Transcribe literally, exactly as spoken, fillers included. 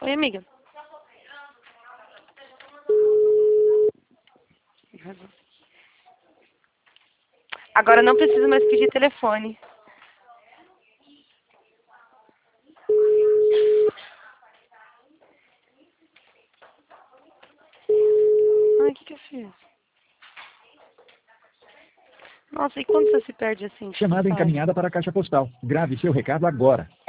Oi, amiga. Agora não preciso mais pedir telefone. Ai, o que que eu fiz? Nossa, e quando você se perde assim? O que Chamada você faz? encaminhada para a caixa postal. Grave seu recado agora.